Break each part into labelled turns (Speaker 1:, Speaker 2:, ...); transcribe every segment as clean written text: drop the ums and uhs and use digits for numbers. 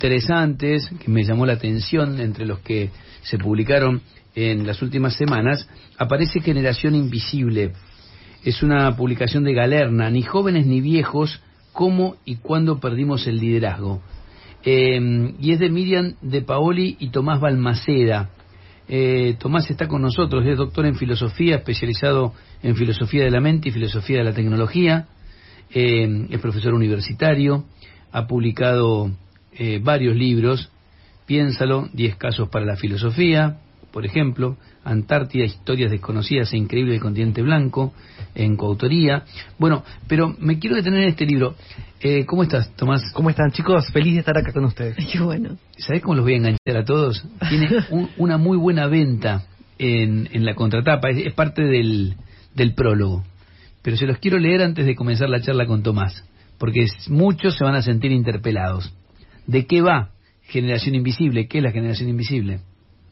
Speaker 1: interesantes que me llamó la atención entre los que se publicaron en las últimas semanas, aparece Generación Invisible. Es una publicación de Galerna, ni jóvenes ni viejos, cómo y cuándo perdimos el liderazgo. Y es de Miriam De Paoli y Tomás Balmaceda. Tomás está con nosotros, es doctor en filosofía, especializado en filosofía de la mente y filosofía de la tecnología, es profesor universitario, ha publicado varios libros. Piénsalo, 10 casos para la filosofía, por ejemplo, Antártida, historias desconocidas e increíbles del continente blanco, en coautoría. Bueno, pero me quiero detener en este libro. ¿Cómo estás, Tomás?
Speaker 2: ¿Cómo están, chicos? Feliz de estar acá con ustedes.
Speaker 3: Qué bueno.
Speaker 1: ¿Sabés cómo los voy a enganchar a todos? Tiene una muy buena venta en la contratapa, es parte del prólogo. Pero se los quiero leer antes de comenzar la charla con Tomás, porque muchos se van a sentir interpelados. ¿De qué va Generación Invisible? ¿Qué es la Generación Invisible?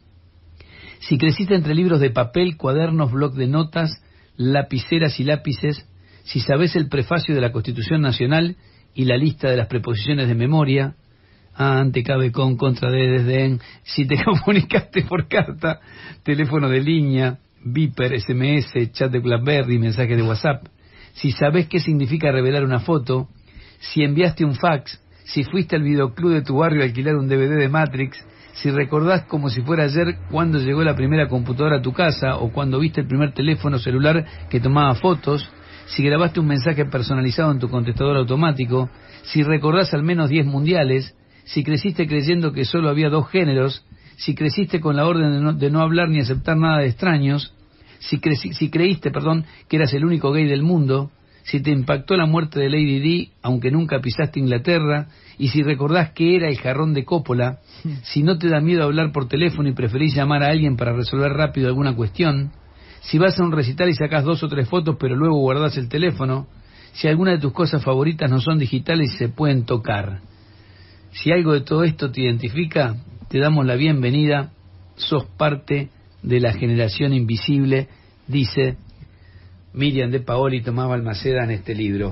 Speaker 1: Si creciste entre libros de papel, cuadernos, bloc de notas, lapiceras y lápices, si sabés el prefacio de la Constitución Nacional y la lista de las preposiciones de memoria, ante, cabe, con, contra, de, desde, en, si te comunicaste por carta, teléfono de línea, Viper, SMS, chat de BlackBerry, mensaje de WhatsApp, si sabés qué significa revelar una foto, si enviaste un fax, si fuiste al videoclub de tu barrio a alquilar un DVD de Matrix, si recordás como si fuera ayer cuando llegó la primera computadora a tu casa o cuando viste el primer teléfono celular que tomaba fotos, si grabaste un mensaje personalizado en tu contestador automático, si recordás al menos 10 mundiales, si creciste creyendo que solo había 2 géneros, si creciste con la orden de no hablar ni aceptar nada de extraños, si creíste que eras el único gay del mundo, si te impactó la muerte de Lady Di, aunque nunca pisaste Inglaterra, y si recordás que era el jarrón de Coppola, si no te da miedo hablar por teléfono y preferís llamar a alguien para resolver rápido alguna cuestión, si vas a un recital y sacás 2 o 3 fotos pero luego guardás el teléfono, si alguna de tus cosas favoritas no son digitales y se pueden tocar. Si algo de todo esto te identifica, te damos la bienvenida, sos parte de la Generación Invisible, dice Miriam De Paoli y Tomás Balmaceda en este libro.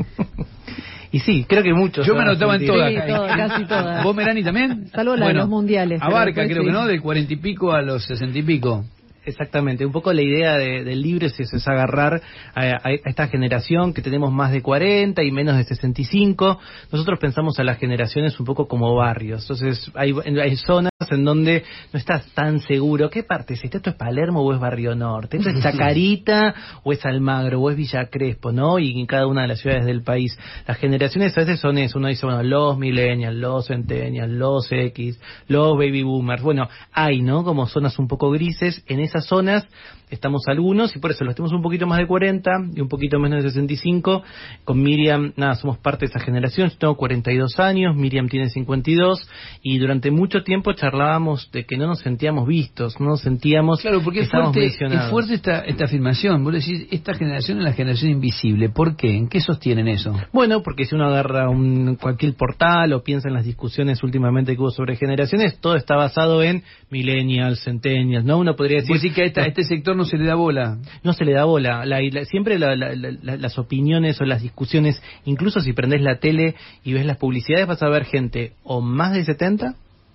Speaker 2: Y sí, creo que muchos.
Speaker 1: Yo me anotaba en todas.
Speaker 3: Sí, casi todas.
Speaker 1: ¿Vos, Merani, también?
Speaker 3: Salvo la de los mundiales.
Speaker 1: Abarca,
Speaker 3: después,
Speaker 1: creo
Speaker 3: sí.
Speaker 1: que no, del 40 y pico a los 60 y pico.
Speaker 2: Exactamente, un poco la idea del libro es agarrar a esta generación que tenemos más de 40 y menos de 65. Nosotros pensamos a las generaciones un poco como barrios. Entonces hay zonas en donde no estás tan seguro. ¿Qué parte es esto? ¿Esto es Palermo o es Barrio Norte? ¿Esto es Chacarita o es Almagro o es Villa Crespo? ¿No? Y en cada una de las ciudades del país. Las generaciones a veces son eso. Uno dice, bueno, los millennials, los centennials, los X, los baby boomers. Bueno, hay, ¿no? Como zonas un poco grises. En esas zonas estamos algunos y por eso los tenemos un poquito más de 40 y un poquito menos de 65. Con Miriam, somos parte de esa generación. Yo tengo 42 años, Miriam tiene 52 y durante mucho tiempo charlábamos de que no nos sentíamos vistos, no nos sentíamos.
Speaker 1: Claro, porque es fuerte esta afirmación. Vos decís, esta generación es la generación invisible. ¿Por qué? ¿En qué sostienen eso?
Speaker 2: Bueno, porque si uno agarra cualquier portal o piensa en las discusiones últimamente que hubo sobre generaciones, todo está basado en millennials, centennials, ¿no? Uno podría decir...
Speaker 1: Pues sí que a este sector no se le da bola.
Speaker 2: No se le da bola. Siempre las opiniones o las discusiones, incluso si prendés la tele y ves las publicidades, vas a ver gente o más de 70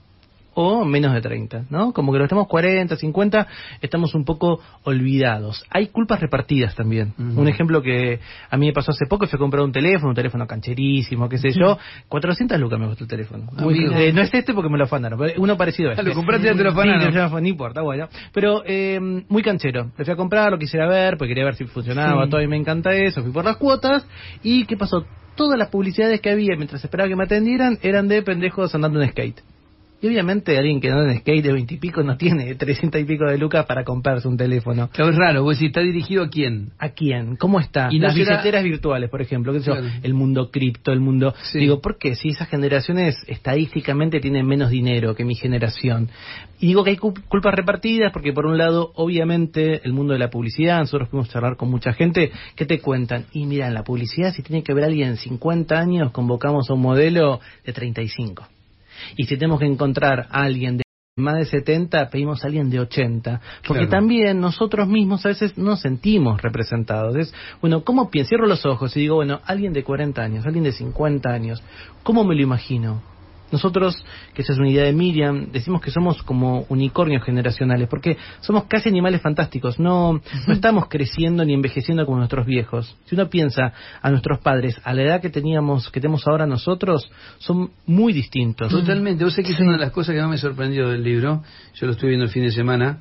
Speaker 2: o menos de 30, ¿no? Como que los estamos 40, 50, estamos un poco olvidados. Hay culpas repartidas también. Un ejemplo que a mí me pasó hace poco, fue comprar un teléfono cancherísimo, qué sé yo, 400 lucas me costó el teléfono. No es este porque me lo afanaron, pero uno parecido a este.
Speaker 1: Lo compraste y ya te lo afanaron.
Speaker 2: No importa, bueno. Pero muy canchero. Lo fui a comprar, lo quisiera ver, porque quería ver si funcionaba, todo, y me encanta eso. Fui por las cuotas, y ¿qué pasó? Todas las publicidades que había mientras esperaba que me atendieran eran de pendejos andando en skate. Y obviamente alguien que anda en skate de 20 y pico no tiene 300 y pico de lucas para comprarse un teléfono.
Speaker 1: Claro, es raro, vos decís, ¿está dirigido a quién?
Speaker 2: ¿A quién? ¿Cómo está?
Speaker 1: Y
Speaker 2: las billeteras virtuales, por ejemplo, claro. El mundo cripto, el mundo... Sí. Digo, ¿por qué? Si esas generaciones estadísticamente tienen menos dinero que mi generación. Y digo que hay culpas repartidas porque por un lado, obviamente, el mundo de la publicidad, nosotros fuimos a charlar con mucha gente, ¿qué te cuentan? Y mira, en la publicidad, si tiene que ver alguien en 50 años, convocamos a un modelo de 35. Y si tenemos que encontrar a alguien de más de 70, pedimos a alguien de 80. Porque también nosotros mismos a veces nos sentimos representados. Es, bueno, ¿cómo pienso? Cierro los ojos y digo, bueno, alguien de 40 años, alguien de 50 años, ¿cómo me lo imagino? Nosotros, que esa es una idea de Miriam, decimos que somos como unicornios generacionales, porque somos casi animales fantásticos, no estamos creciendo ni envejeciendo como nuestros viejos. Si uno piensa a nuestros padres, a la edad que tenemos ahora nosotros, son muy distintos.
Speaker 1: Totalmente. Vos sabés que es una de las cosas que más me sorprendió del libro. Yo lo estuve viendo el fin de semana,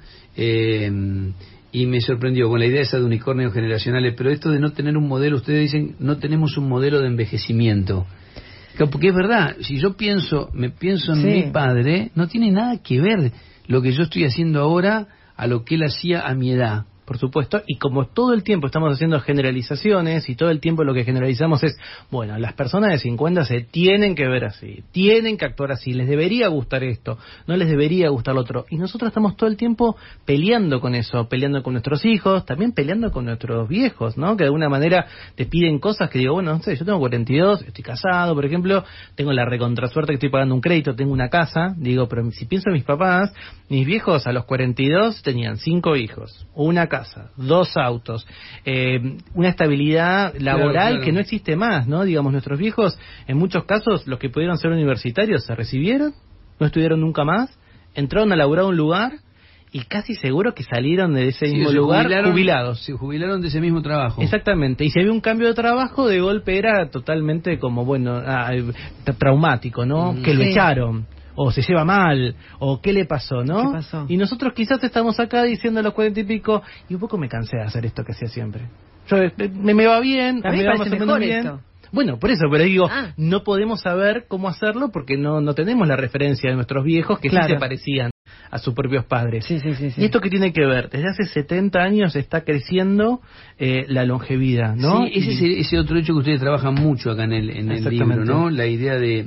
Speaker 1: y me sorprendió con la idea esa de unicornios generacionales, pero esto de no tener un modelo, ustedes dicen, no tenemos un modelo de envejecimiento. Porque es verdad, si yo pienso en mi padre, no tiene nada que ver lo que yo estoy haciendo ahora a lo que él hacía a mi edad.
Speaker 2: Por supuesto, y como todo el tiempo estamos haciendo generalizaciones y todo el tiempo lo que generalizamos es, bueno, las personas de 50 se tienen que ver así, tienen que actuar así, les debería gustar esto, no les debería gustar lo otro. Y nosotros estamos todo el tiempo peleando con eso, peleando con nuestros hijos, también peleando con nuestros viejos, ¿no? Que de alguna manera te piden cosas que digo, bueno, no sé, yo tengo 42, estoy casado, por ejemplo, tengo la recontrasuerte que estoy pagando un crédito, tengo una casa, digo, pero si pienso en mis papás, mis viejos a los 42 tenían 5 hijos, una casa, 2 autos, una estabilidad laboral claro. Que no existe más, ¿no? Digamos, nuestros viejos, en muchos casos, los que pudieron ser universitarios, se recibieron, no estudiaron nunca más, entraron a laburar a un lugar y casi seguro que salieron de ese mismo lugar jubilados.
Speaker 1: Se jubilaron de ese mismo trabajo.
Speaker 2: Exactamente, y si había un cambio de trabajo, de golpe era totalmente como, bueno, traumático, ¿no? Que lo echaron. O se lleva mal, o qué le pasó, ¿no?
Speaker 3: ¿Qué pasó?
Speaker 2: Y nosotros quizás estamos acá diciendo a los 40 y pico, y un poco me cansé de hacer esto que hacía siempre. Yo, me va bien,
Speaker 3: a mí
Speaker 2: me va más o menos bien.
Speaker 3: Esto.
Speaker 2: Bueno, por eso, pero digo, no podemos saber cómo hacerlo porque no tenemos la referencia de nuestros viejos que claro. Sí se parecían a sus propios padres.
Speaker 3: Sí.
Speaker 2: ¿Y esto qué tiene que ver? Desde hace 70 años está creciendo la longevidad, ¿no?
Speaker 1: Sí, ese es ese otro hecho que ustedes trabajan mucho acá en el libro, ¿no? La idea de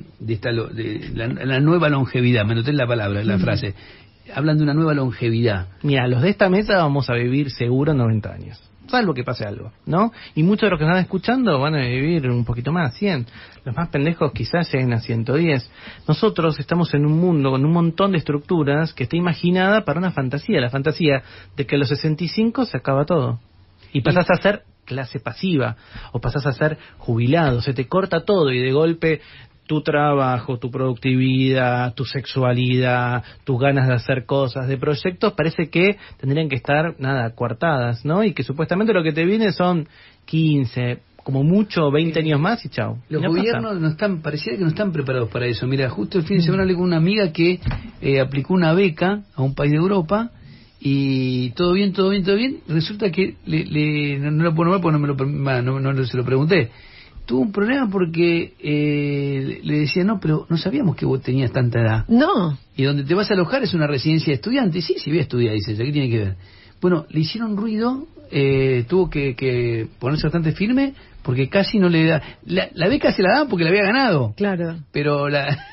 Speaker 1: la nueva longevidad, me noté la palabra, la frase. Hablan de una nueva longevidad.
Speaker 2: Mira, los de esta mesa vamos a vivir seguro 90 años. Salvo que pase algo, ¿no? Y muchos de los que están escuchando van a vivir un poquito más, 100. Los más pendejos quizás lleguen a 110. Nosotros estamos en un mundo con un montón de estructuras que está imaginada para una fantasía. La fantasía de que a los 65 se acaba todo. Y pasás a ser clase pasiva, o pasás a ser jubilado. Se te corta todo y de golpe tu trabajo, tu productividad, tu sexualidad, tus ganas de hacer cosas, de proyectos, parece que tendrían que estar, coartadas, ¿no? Y que supuestamente lo que te viene son 15, como mucho 20 años más y chao.
Speaker 1: Los gobiernos pareciera que no están preparados para eso. Mira, justo el fin de semana hablé con una amiga que aplicó una beca a un país de Europa y todo bien. Resulta que no lo puedo nombrar porque no se lo pregunté. Tuvo un problema porque le decía, no, pero no sabíamos que vos tenías tanta edad.
Speaker 3: No.
Speaker 1: Y donde te vas a alojar es una residencia de estudiantes. Sí, voy a estudiar, dice ella, ¿qué tiene que ver? Bueno, le hicieron ruido, tuvo que ponerse bastante firme porque casi no le da... La beca se la daban porque la había ganado.
Speaker 3: Claro.
Speaker 1: Pero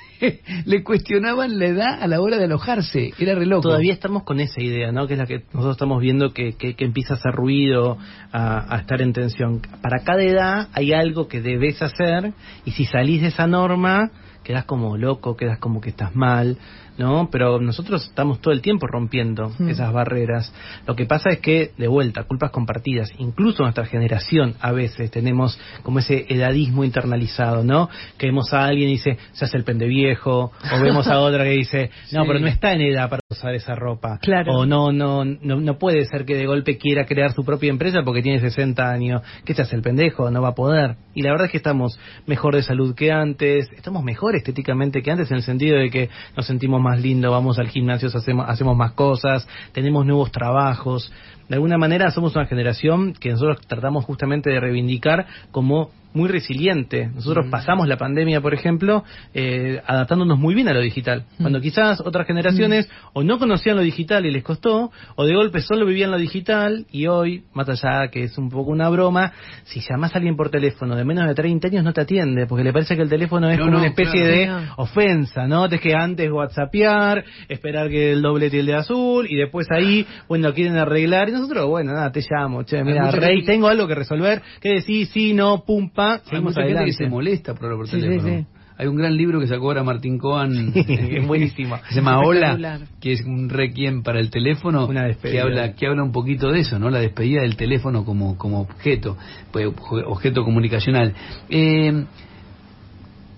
Speaker 1: le cuestionaban la edad a la hora de alojarse, era re loco.
Speaker 2: Todavía estamos con esa idea, ¿no? Que es la que nosotros estamos viendo que empieza a hacer ruido, a estar en tensión. Para cada edad hay algo que debes hacer y si salís de esa norma quedás como loco, quedás como que estás mal, ¿no? Pero nosotros estamos todo el tiempo rompiendo esas barreras. Lo que pasa es que, de vuelta, culpas compartidas. Incluso nuestra generación a veces tenemos como ese edadismo internalizado, ¿no? Que vemos a alguien y dice, se hace el pendeviejo, o vemos a otra que dice, no, pero no está en edad para usar esa ropa.
Speaker 3: Claro.
Speaker 2: O no puede ser que de golpe quiera crear su propia empresa porque tiene 60 años. ¿Qué se hace el pendejo? No va a poder. Y la verdad es que estamos mejor de salud que antes, estamos mejor estéticamente que antes en el sentido de que nos sentimos más lindos, vamos al gimnasio, hacemos más cosas, tenemos nuevos trabajos. De alguna manera somos una generación que nosotros tratamos justamente de reivindicar como muy resiliente. Nosotros pasamos la pandemia, por ejemplo, adaptándonos muy bien a lo digital. Cuando quizás otras generaciones o no conocían lo digital y les costó, o de golpe solo vivían lo digital, y hoy, más allá que es un poco una broma, si llamás a alguien por teléfono de menos de 30 años no te atiende, porque le parece que el teléfono es como una especie de ofensa, ¿no? Es que antes whatsappear, esperar que el doble tilde azul, y después ahí, bueno, quieren arreglar, y nosotros, bueno, nada, te llamo, che, mira, Rey, tengo algo que resolver, ¿qué decís? Sí, no, pum, pa.
Speaker 1: Hay mucha gente que se molesta por hablar por teléfono. Sí. Hay un gran libro que sacó ahora Martín Cohen,
Speaker 2: buenísimo,
Speaker 1: se llama Hola, que es un requiem para el teléfono, que habla un poquito de eso, ¿no? La despedida del teléfono como objeto comunicacional. ¿Qué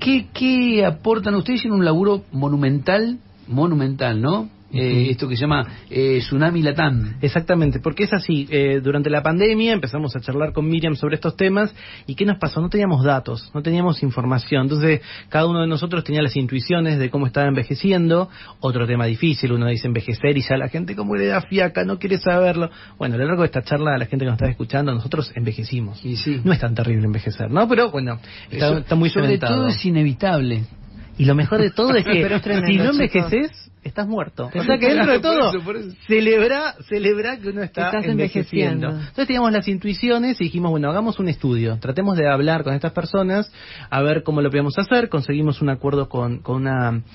Speaker 1: ¿Qué aportan? Ustedes hicieron un laburo monumental, ¿no? Esto que se llama Tsunami Latam.
Speaker 2: Exactamente, porque es así. Durante la pandemia empezamos a charlar con Miriam sobre estos temas. ¿Y qué nos pasó? No teníamos datos, no teníamos información. Entonces, cada uno de nosotros tenía las intuiciones de cómo estaba envejeciendo. Otro tema difícil, uno dice envejecer y ya la gente como le da fiaca, no quiere saberlo. Bueno, a lo largo de esta charla, la gente que nos está escuchando, nosotros envejecimos.
Speaker 1: Y sí.
Speaker 2: No es tan terrible envejecer, ¿no? Pero bueno, está muy
Speaker 1: sobre
Speaker 2: cementado.
Speaker 1: todo es inevitable.
Speaker 2: Y lo mejor de todo es que
Speaker 3: Pero es tremendo,
Speaker 2: si no
Speaker 3: chicos.
Speaker 2: envejeces, estás muerto. O sea que dentro de todo,
Speaker 1: por eso.
Speaker 2: celebra que uno está
Speaker 3: Estás
Speaker 2: envejeciendo.
Speaker 3: envejeciendo.
Speaker 2: Entonces teníamos las intuiciones y dijimos, bueno, hagamos un estudio. Tratemos de hablar con estas personas, a ver cómo lo podemos hacer. Conseguimos un acuerdo con una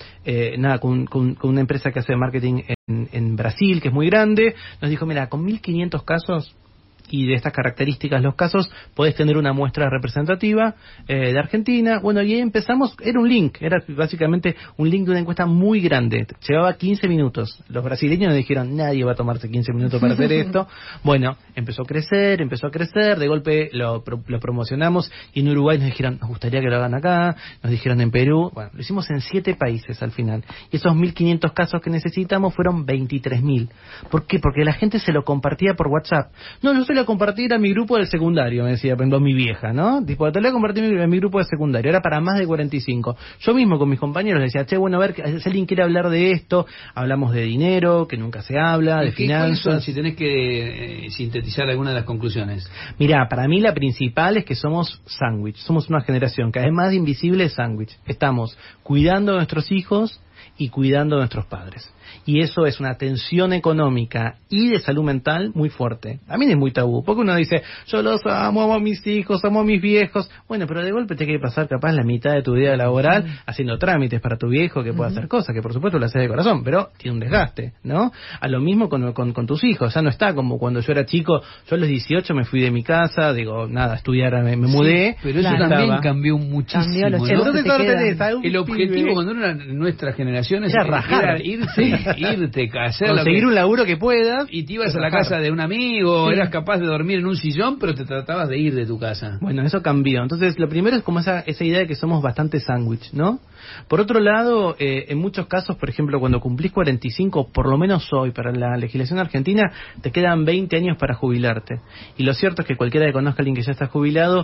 Speaker 2: empresa que hace marketing en Brasil, que es muy grande. Nos dijo, mira, con 1.500 casos y de estas características los casos, podés tener una muestra representativa de Argentina. Bueno, y ahí empezamos, era un link, era básicamente un link de una encuesta muy grande, llevaba 15 minutos. Los brasileños nos dijeron, nadie va a tomarse 15 minutos para hacer esto. Bueno, empezó a crecer, de golpe lo promocionamos, y en Uruguay nos dijeron, nos gustaría que lo hagan acá, nos dijeron en Perú. Bueno, lo hicimos en 7 países al final, y esos 1.500 casos que necesitamos fueron 23.000. ¿Por qué? Porque la gente se lo compartía por WhatsApp. No se lo compartir a mi grupo del secundario, me decía, pero mi vieja, ¿no? Tipo, te lo voy a compartir en mi grupo de secundario, era para más de 45. Yo mismo con mis compañeros decía, che, bueno, a ver, si alguien quiere hablar de esto, hablamos de dinero, que nunca se habla, de finanzas.
Speaker 1: Si tenés que sintetizar alguna de las conclusiones.
Speaker 2: Mirá, para mí la principal es que somos sándwich, somos una generación que además de invisible es sándwich. Estamos cuidando a nuestros hijos y cuidando a nuestros padres. Y eso es una tensión económica y de salud mental muy fuerte. A mí es muy tabú, porque uno dice, yo los amo a mis hijos, amo a mis viejos. Bueno, pero de golpe te quiere pasar capaz la mitad de tu vida laboral haciendo trámites para tu viejo que pueda hacer cosas, que por supuesto lo haces de corazón, pero tiene un desgaste, ¿no? A lo mismo con tus hijos, ya no está como cuando yo era chico, yo a los 18 me fui de mi casa, digo, nada, estudiar, me mudé.
Speaker 1: Pero eso también cambió muchísimo,
Speaker 3: Cambió los
Speaker 1: ¿no?
Speaker 3: chicos.
Speaker 2: Entonces ahora tenés a un
Speaker 1: el objetivo
Speaker 2: pibe.
Speaker 1: cuando era nuestra generación
Speaker 2: Era rajar.
Speaker 1: irte, hacer
Speaker 2: conseguir un laburo que puedas.
Speaker 1: Y te ibas a la casa de un amigo, eras capaz de dormir en un sillón, pero te tratabas de ir de tu casa.
Speaker 2: Bueno, eso cambió. Entonces, lo primero es como esa idea de que somos bastante sándwich, ¿no? Por otro lado, en muchos casos, por ejemplo, cuando cumplís 45, por lo menos hoy, para la legislación argentina, te quedan 20 años para jubilarte. Y lo cierto es que cualquiera que conozca a alguien que ya está jubilado,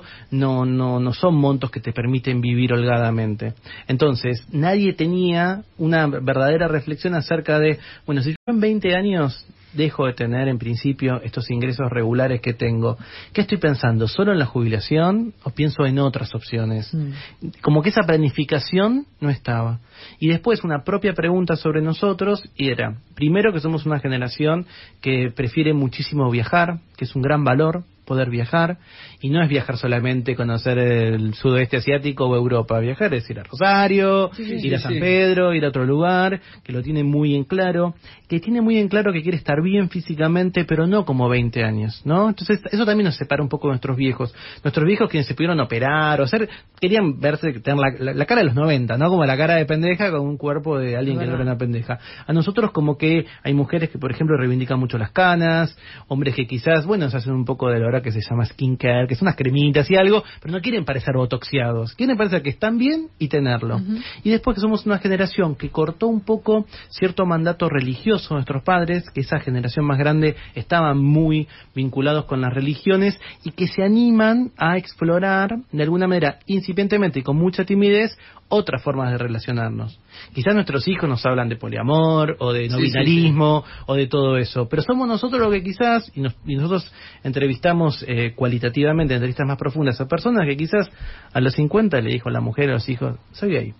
Speaker 2: no son montos que te permiten vivir holgadamente. Entonces, nadie tenía una verdadera reflexión acerca de, bueno, si yo en 20 años dejo de tener en principio estos ingresos regulares que tengo, ¿qué estoy pensando? ¿Solo en la jubilación o pienso en otras opciones? Como que esa planificación no estaba. Y después una propia pregunta sobre nosotros era, primero, que somos una generación que prefiere muchísimo viajar, que es un gran valor poder viajar, y no es viajar solamente, conocer el sudoeste asiático o Europa. Viajar es ir a Rosario, ir a San Pedro, ir a otro lugar, que lo tiene muy en claro, que tiene muy en claro que quiere estar bien físicamente, pero no como 20 años, ¿no? Entonces, eso también nos separa un poco de nuestros viejos. Nuestros viejos, quienes se pudieron operar o hacer, querían verse, tener la cara de los 90, ¿no? Como la cara de pendeja con un cuerpo de alguien que no era una pendeja. A nosotros como que hay mujeres que, por ejemplo, reivindican mucho las canas, hombres que quizás, bueno, se hacen un poco de lo que se llama skincare, que son unas cremitas y algo, pero no quieren parecer botoxiados, quieren parecer que están bien y tenerlo. Y después que somos una generación que cortó un poco cierto mandato religioso de nuestros padres, que esa generación más grande estaban muy vinculados con las religiones y que se animan a explorar de alguna manera incipientemente y con mucha timidez otras formas de relacionarnos. Quizás nuestros hijos nos hablan de poliamor o de no binarismo o de todo eso, pero somos nosotros lo que quizás, y nosotros entrevistamos cualitativamente, entrevistas más profundas a personas que quizás a los 50 le dijo a la mujer a los hijos, soy gay.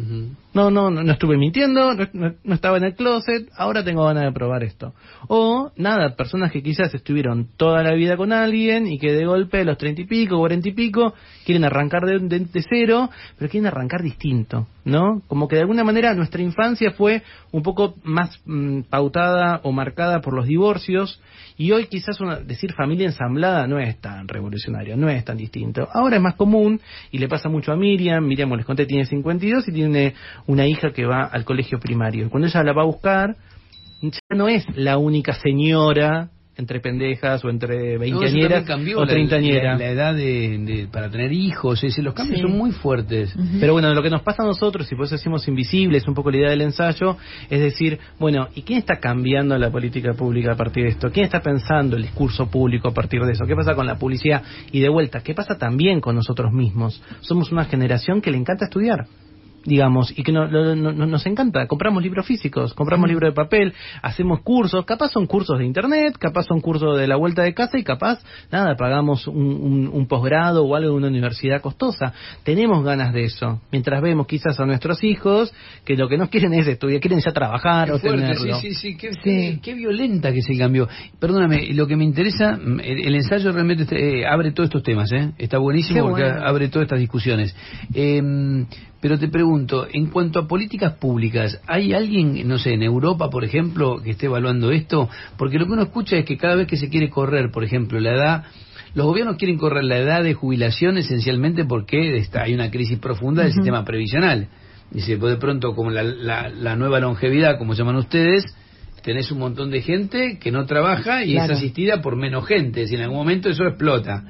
Speaker 2: No estuve mintiendo, no estaba en el closet, ahora tengo ganas de probar esto. O, nada, personas que quizás estuvieron toda la vida con alguien y que de golpe a los 30 y pico, 40 y pico, quieren arrancar de cero, pero quieren arrancar distinto, ¿no? Como que de alguna manera nuestra infancia fue un poco más pautada o marcada por los divorcios, y hoy quizás decir familia ensamblada no es tan revolucionario, no es tan distinto. Ahora es más común, y le pasa mucho a Miriam, como les conté, tiene 52 y tiene una hija que va al colegio primario. Y cuando ella la va a buscar, ya no es la única señora entre pendejas o entre
Speaker 1: No,
Speaker 2: veinteañeras
Speaker 1: cambió
Speaker 2: o treintañeras.
Speaker 1: la edad para tener hijos, es decir, los cambios son muy fuertes.
Speaker 2: Pero bueno, lo que nos pasa a nosotros, y por eso decimos invisibles, un poco la idea del ensayo, es decir, bueno, ¿y quién está cambiando la política pública a partir de esto? ¿Quién está pensando el discurso público a partir de eso? ¿Qué pasa con la publicidad? Y de vuelta, ¿qué pasa también con nosotros mismos? Somos una generación que le encanta estudiar, digamos, y que nos encanta. Compramos libros físicos, compramos libros de papel, hacemos cursos, capaz son cursos de internet, capaz son cursos de la vuelta de casa y capaz, nada, pagamos un posgrado o algo de una universidad costosa. Tenemos ganas de eso, mientras vemos quizás a nuestros hijos que lo que no quieren es estudiar, quieren ya trabajar o tenerlo.
Speaker 1: Sí, qué violenta que se cambió. Perdóname, lo que me interesa, el ensayo realmente abre todos estos temas, está buenísimo porque abre todas estas discusiones. Pero te pregunto, en cuanto a políticas públicas, ¿hay alguien, no sé, en Europa, por ejemplo, que esté evaluando esto? Porque lo que uno escucha es que cada vez que se quiere correr, por ejemplo, la edad, los gobiernos quieren correr la edad de jubilación esencialmente porque hay una crisis profunda del sistema previsional. Dice, pues de pronto, como la nueva longevidad, como llaman ustedes, tenés un montón de gente que no trabaja y es asistida por menos gente. Si en algún momento eso explota.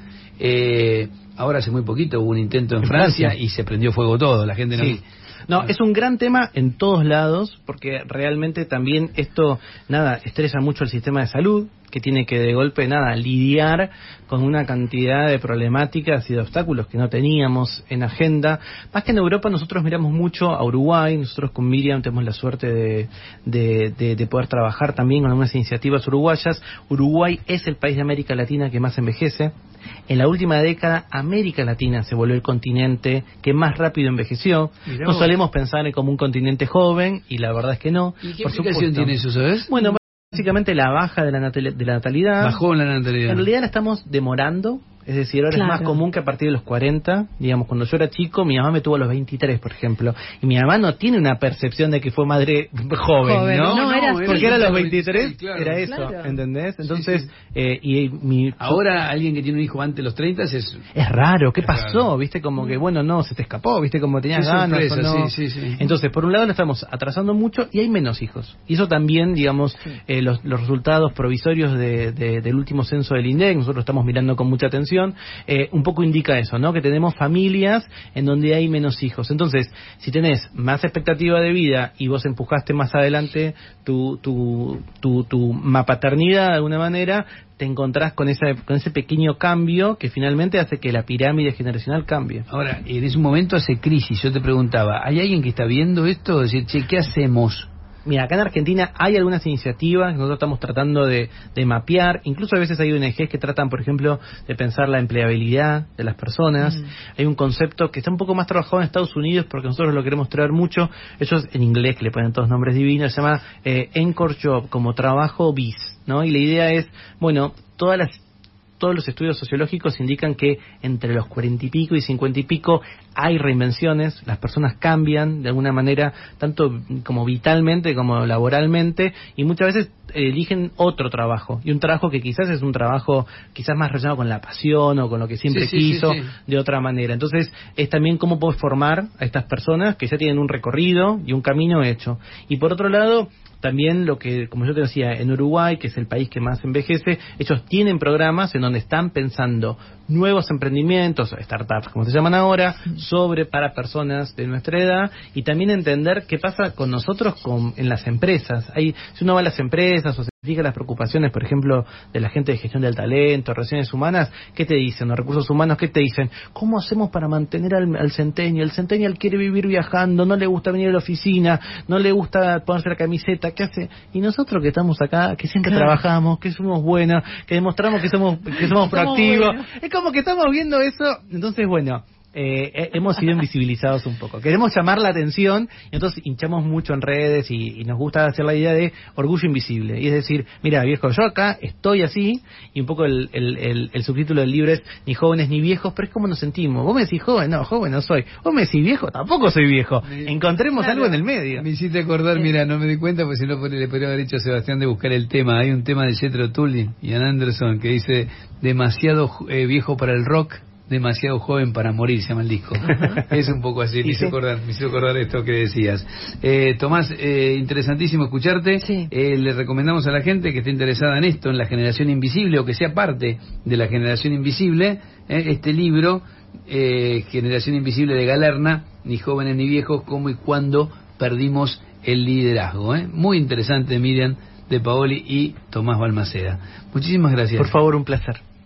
Speaker 1: Ahora hace muy poquito hubo un intento en Francia y se prendió fuego todo, la gente
Speaker 2: No, es un gran tema en todos lados, porque realmente también esto, estresa mucho el sistema de salud, que tiene que de golpe, lidiar con una cantidad de problemáticas y de obstáculos que no teníamos en agenda. Más que en Europa, nosotros miramos mucho a Uruguay. Nosotros con Miriam tenemos la suerte de poder trabajar también con algunas iniciativas uruguayas. Uruguay es el país de América Latina que más envejece. En la última década, América Latina se volvió el continente que más rápido envejeció. No solemos pensar como un continente joven, y la verdad es que no.
Speaker 1: ¿Y qué explicación tiene eso, sabes?
Speaker 2: Bueno, básicamente la baja de la natalidad.
Speaker 1: Bajó la natalidad.
Speaker 2: En realidad la estamos demorando. Es decir, ahora es más común que a partir de los 40, digamos, cuando yo era chico, mi mamá me tuvo a los 23, por ejemplo, y mi mamá no tiene una percepción de que fue madre joven, ¿no? Porque era a los 23, era eso, ¿entendés? Entonces,
Speaker 1: ahora alguien que tiene un hijo antes de los 30 es
Speaker 2: raro, ¿qué pasó? ¿Viste? Como que, se te escapó, ¿viste? Como tenías ganas,
Speaker 1: sorpresa,
Speaker 2: ¿o no?
Speaker 1: Sí.
Speaker 2: Entonces, por un lado lo estamos atrasando mucho y hay menos hijos. Y eso también, digamos, los resultados provisorios del último censo del INDEC, nosotros estamos mirando con mucha atención, un poco indica eso, ¿no? Que tenemos familias en donde hay menos hijos. Entonces, si tenés más expectativa de vida y vos empujaste más adelante tu paternidad de alguna manera, te encontrás con ese pequeño cambio que finalmente hace que la pirámide generacional cambie.
Speaker 1: Ahora, en ese momento hace crisis. Yo te preguntaba, ¿hay alguien que está viendo esto? Es decir, che, ¿qué hacemos?
Speaker 2: Mira, acá en Argentina hay algunas iniciativas que nosotros estamos tratando de mapear. Incluso a veces hay ONGs que tratan, por ejemplo, de pensar la empleabilidad de las personas. Hay un concepto que está un poco más trabajado en Estados Unidos porque nosotros lo queremos traer mucho. Ellos en inglés, que le ponen todos nombres divinos, se llama Anchor Job, como trabajo bis, ¿no? Y la idea es, todos los estudios sociológicos indican que entre los 40 y pico y 50 y pico hay reinvenciones, las personas cambian de alguna manera, tanto como vitalmente como laboralmente, y muchas veces eligen otro trabajo, y un trabajo que quizás es un trabajo quizás más relacionado con la pasión o con lo que siempre quiso, de otra manera. Entonces es también cómo puedes formar a estas personas que ya tienen un recorrido y un camino hecho. Y por otro lado, también lo que, como yo te decía, en Uruguay, que es el país que más envejece, ellos tienen programas en donde están pensando nuevos emprendimientos, startups como se llaman ahora, para personas de nuestra edad, y también entender qué pasa con nosotros en las empresas. Si uno va a las empresas o se fija las preocupaciones, por ejemplo, de la gente de gestión del talento, relaciones humanas, ¿qué te dicen? Los recursos humanos, ¿qué te dicen? ¿Cómo hacemos para mantener al centennial? El centennial quiere vivir viajando, no le gusta venir a la oficina, no le gusta ponerse la camiseta, ¿qué hace? Y nosotros que estamos acá, que siempre trabajamos, que somos buenos, que demostramos que somos proactivos, es como que estamos viendo eso. Entonces, hemos sido invisibilizados un poco. Queremos llamar la atención, y entonces hinchamos mucho en redes y nos gusta hacer la idea de orgullo invisible. Y es decir, mira, viejo, yo acá estoy así, y un poco el subtítulo del libro es ni jóvenes ni viejos, pero es como nos sentimos. Vos me decís joven no soy. Vos me decís viejo, tampoco soy viejo. Encontremos algo en el medio.
Speaker 1: Me hiciste acordar, mira, no me di cuenta, porque si no le podría haber dicho a Sebastián de buscar el tema. Hay un tema de Jethro Tull y Ian Anderson que dice demasiado viejo para el rock, demasiado joven para morir, se llama el disco. Es un poco así, me hizo acordar esto que decías. Tomás, interesantísimo escucharte.
Speaker 3: Sí.
Speaker 1: Le recomendamos a la gente que esté interesada en esto, en la generación invisible, o que sea parte de la generación invisible, este libro, Generación Invisible de Galerna, Ni jóvenes ni viejos, cómo y cuándo perdimos el liderazgo. Muy interesante, Miriam de Paoli y Tomás Balmaceda. Muchísimas gracias.
Speaker 2: Por favor, un placer.